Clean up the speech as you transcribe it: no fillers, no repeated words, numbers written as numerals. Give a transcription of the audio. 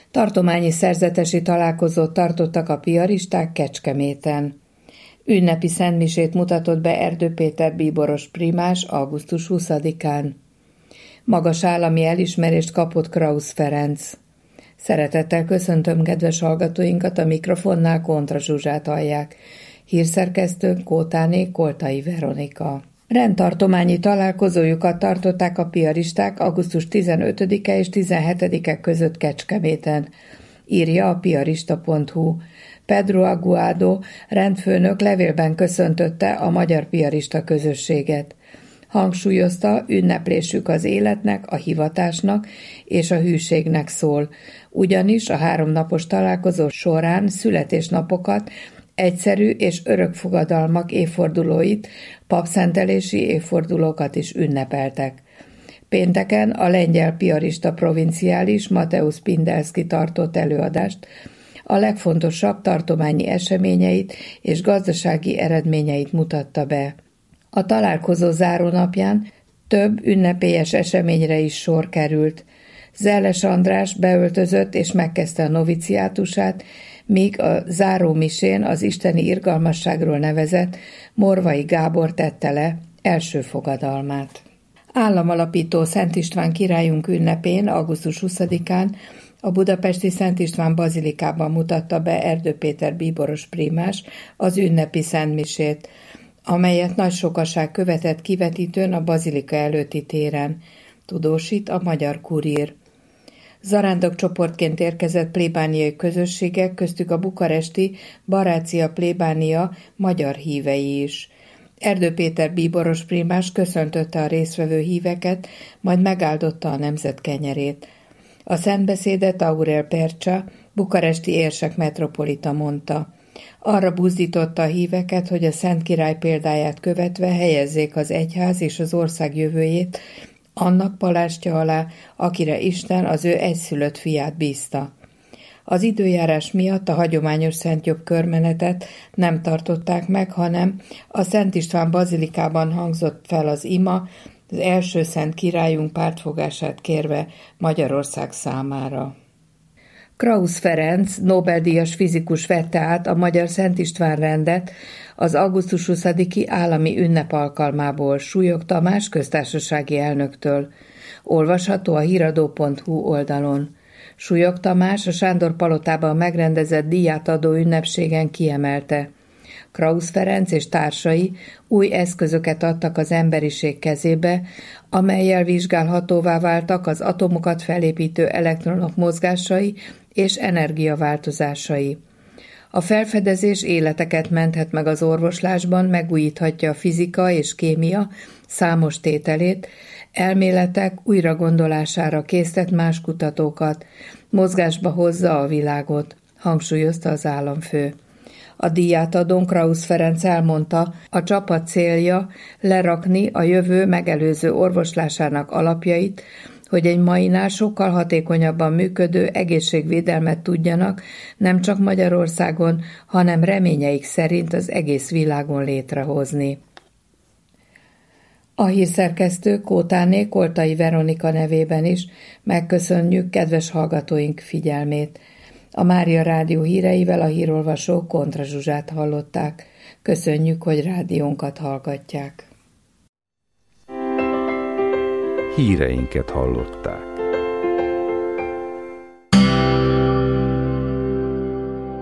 Tartományi szerzetesi találkozót tartottak a piaristák Kecskeméten. Ünnepi szentmisét mutatott be Erdő Péter bíboros primás augusztus 20-án. Magas állami elismerést kapott Krausz Ferenc. Szeretettel köszöntöm kedves hallgatóinkat, a mikrofonnál Kontra Zsuzsát hallják. Hírszerkesztőnk Kótáné Koltai Veronika. Rendtartományi találkozójukat tartották a piaristák augusztus 15-e és 17-e között Kecskeméten, írja a piarista.hu. Pedro Aguado rendfőnök levélben köszöntötte a magyar piarista közösséget. Hangsúlyozta, ünneplésük az életnek, a hivatásnak és a hűségnek szól, ugyanis a 3 napos találkozó során születésnapokat, egyszerű és örök fogadalmak évfordulóit, papszentelési évfordulókat is ünnepeltek. Pénteken a lengyel piarista provinciális Mateusz Pindelszky tartott előadást, a legfontosabb tartományi eseményeit és gazdasági eredményeit mutatta be. A találkozó zárónapján több ünnepélyes eseményre is sor került. Zelles András beöltözött és megkezdte a noviciátusát, míg a zárómisén az isteni irgalmasságról nevezett Morvai Gábor tette le első fogadalmát. Államalapító Szent István királyunk ünnepén, augusztus 20-án a budapesti Szent István bazilikában mutatta be Erdő Péter bíboros primás az ünnepi szentmisét, amelyet nagy sokaság követett kivetítőn a bazilika előtti téren, tudósít a Magyar Kurír. Zarándokcsoportként érkezett plébániai közösségek, köztük a bukaresti Barácia plébánia magyar hívei is. Erdő Péter bíboros primás köszöntötte a résztvevő híveket, majd megáldotta a nemzet kenyerét. A szentbeszédet Aurel Percsa, bukaresti érsek metropolita mondta. Arra buzdította a híveket, hogy a Szent Király példáját követve helyezzék az egyház és az ország jövőjét annak palástja alá, akire Isten az ő egyszülött fiát bízta. Az időjárás miatt a hagyományos szentjobb körmenetet nem tartották meg, hanem a Szent István bazilikában hangzott fel az ima, az első szent királyunk pártfogását kérve Magyarország számára. Krausz Ferenc, Nobel-díjas fizikus vette át a Magyar Szent István rendet az augusztus 20-i állami ünnep alkalmából Súlyog Tamás köztársasági elnöktől. Olvasható a híradó.hu oldalon. Súlyog Tamás a Sándor palotában megrendezett díjátadó ünnepségen kiemelte. Krausz Ferenc és társai új eszközöket adtak az emberiség kezébe, amellyel vizsgálhatóvá váltak az atomokat felépítő elektronok mozgásai és energiaváltozásai. A felfedezés életeket menthet meg az orvoslásban, megújíthatja a fizika és kémia számos tételét, elméletek újragondolására késztet más kutatókat, mozgásba hozza a világot, hangsúlyozta az államfő. A díjátadón Krausz Ferenc elmondta, a csapat célja lerakni a jövő megelőző orvoslásának alapjait, hogy egy mainál sokkal hatékonyabban működő egészségvédelmet tudjanak nem csak Magyarországon, hanem reményeik szerint az egész világon létrehozni. A hírszerkesztő Kótáné Koltai Veronika nevében is megköszönjük kedves hallgatóink figyelmét. A Mária Rádió híreivel a hírolvasó Kontra Zsuzsát hallották. Köszönjük, hogy rádiónkat hallgatják. Híreinket hallották.